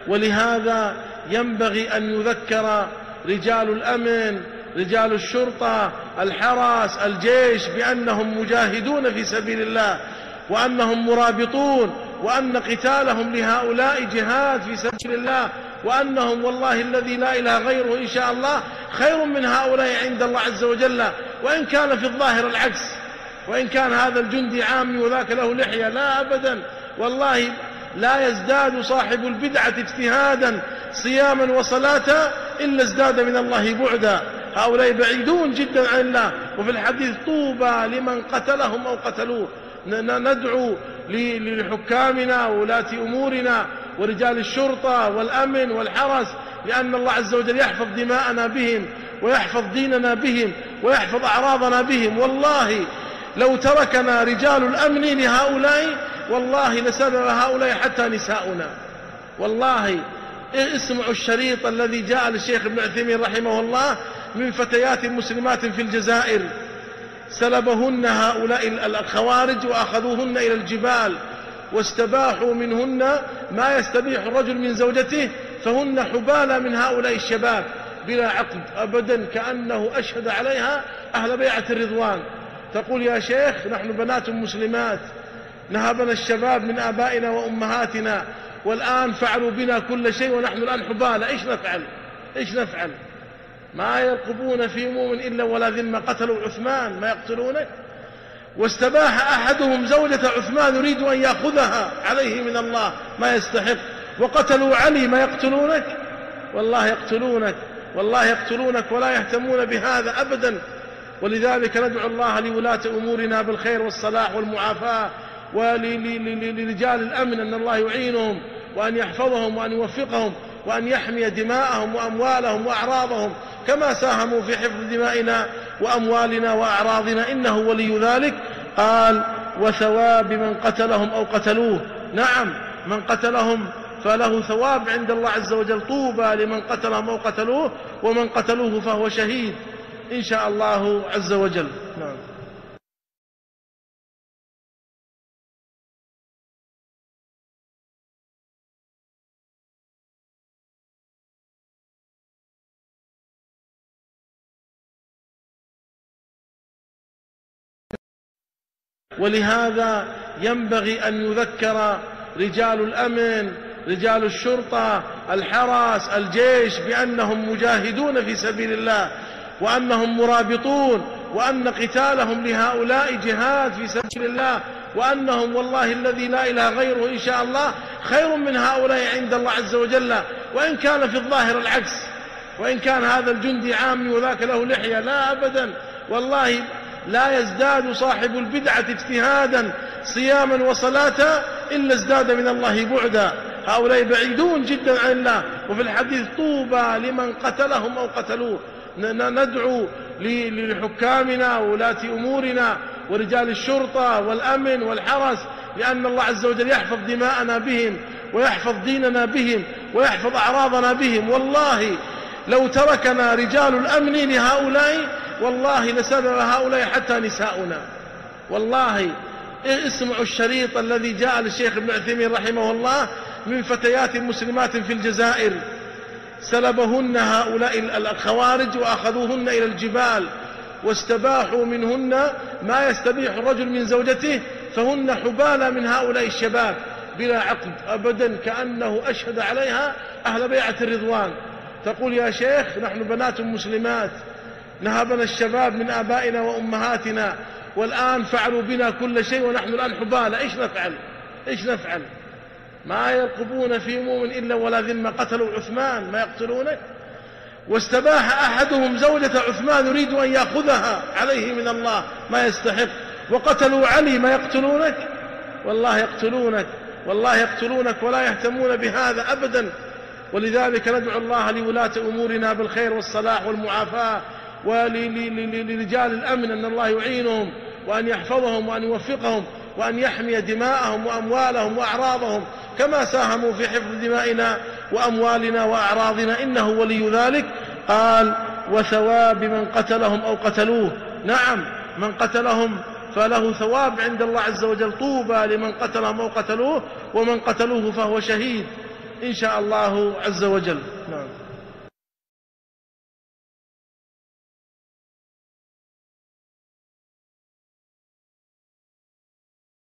ولهذا ينبغي أن يذكر رجال الأمن، رجال الشرطة، الحرس، الجيش، بأنهم مجاهدون في سبيل الله، وأنهم مرابطون، وأن قتالهم لهؤلاء جهاد في سبيل الله، وأنهم والله الذي لا إله غيره إن شاء الله خير من هؤلاء عند الله عز وجل، وإن كان في الظاهر العكس، وإن كان هذا الجندي عامي وذاك له لحية، لا أبدا، والله لا يزداد صاحب البدعة اجتهادا صياما وصلاة إلا ازداد من الله بعدا. هؤلاء بعيدون جدا عن الله. وفي الحديث: طوبى لمن قتلهم أو قتلوه. ندعو لحكامنا وولاة أمورنا ورجال الشرطة والأمن والحرس لأن الله عز وجل يحفظ دماءنا بهم، ويحفظ ديننا بهم، ويحفظ أعراضنا بهم. والله لو تركنا رجال الأمن لهؤلاء والله لسبب هؤلاء حتى نساؤنا. والله اسمعوا الشريط الذي جاء للشيخ ابن عثيمين رحمه الله من فتيات مسلمات في الجزائر سلبهن هؤلاء الخوارج وأخذوهن إلى الجبال واستباحوا منهن ما يستبيح الرجل من زوجته، فهن حبالى من هؤلاء الشباب بلا عقد أبدا، كأنه أشهد عليها أهل بيعة الرضوان. تقول: يا شيخ نحن بنات مسلمات، نهبنا الشباب من آبائنا وأمهاتنا، والآن فعلوا بنا كل شيء ونحن الآن حبالى، إيش نفعل؟ إيش نفعل؟ ما يرقبون في مؤمن إلا ولا ذمة. قتلوا عثمان، ما يقتلونك؟ واستباح أحدهم زوجة عثمان يريد أن يأخذها عليه من الله ما يستحق، وقتلوا علي، ما يقتلونك؟ والله يقتلونك، والله يقتلونك، ولا يهتمون بهذا أبدا. ولذلك ندعو الله لولاة أمورنا بالخير والصلاح والمعافاة، ولرجال الأمن أن الله يعينهم وأن يحفظهم وأن يوفقهم وأن يحمي دماءهم وأموالهم وأعراضهم كما ساهموا في حفظ دمائنا وأموالنا وأعراضنا، إنه ولي ذلك. قال: وثواب من قتلهم أو قتلوه. نعم، من قتلهم فله ثواب عند الله عز وجل. طوبى لمن قتلهم أو قتلوه، ومن قتلوه فهو شهيد إن شاء الله عز وجل. نعم. ولهذا ينبغي أن يذكر رجال الأمن، رجال الشرطة، الحرس، الجيش بأنهم مجاهدون في سبيل الله، وأنهم مرابطون، وأن قتالهم لهؤلاء جهاد في سبيل الله، وأنهم والله الذي لا إله غيره إن شاء الله خير من هؤلاء عند الله عز وجل، وإن كان في الظاهر العكس، وإن كان هذا الجندي عامي وذاك له لحية، لا أبدا، والله لا يزداد صاحب البدعة اجتهادا صياما وصلاة إلا ازداد من الله بعدا. هؤلاء بعيدون جدا عن الله. وفي الحديث: طوبى لمن قتلهم أو قتلوه. ندعو لحكامنا وولاة أمورنا ورجال الشرطة والأمن والحرس لأن الله عز وجل يحفظ دماءنا بهم، ويحفظ ديننا بهم، ويحفظ أعراضنا بهم. والله لو تركنا رجال الأمن لهؤلاء والله لسبب هؤلاء حتى نساؤنا. والله اسمعوا الشريط الذي جاء للشيخ ابن عثيمين رحمه الله من فتيات مسلمات في الجزائر سلبهن هؤلاء الخوارج وأخذوهن إلى الجبال واستباحوا منهن ما يستبيح الرجل من زوجته، فهن حبالى من هؤلاء الشباب بلا عقد أبدا، كأنه أشهد عليها أهل بيعة الرضوان. تقول: يا شيخ نحن بنات مسلمات، نهبنا الشباب من آبائنا وأمهاتنا، والآن فعلوا بنا كل شيء ونحن الآن حبالى، إيش نفعل؟ إيش نفعل؟ ما يرقبون في مؤمن إلا ولا ذمة. قتلوا عثمان، ما يقتلونك؟ واستباح أحدهم زوجة عثمان يريد أن يأخذها عليه من الله ما يستحق، وقتلوا علي، ما يقتلونك؟ والله يقتلونك، والله يقتلونك، ولا يهتمون بهذا أبدا. ولذلك ندعو الله لولاة أمورنا بالخير والصلاح والمعافاة، ولرجال الأمن أن الله يعينهم وأن يحفظهم وأن يوفقهم وأن يحمي دماءهم وأموالهم وأعراضهم كما ساهموا في حفظ دمائنا وأموالنا وأعراضنا، إنه ولي ذلك. قال: وثواب من قتلهم أو قتلوه. نعم، من قتلهم فله ثواب عند الله عز وجل. طوبى لمن قتلهم أو قتلوه، ومن قتلوه فهو شهيد إن شاء الله عز وجل. نعم.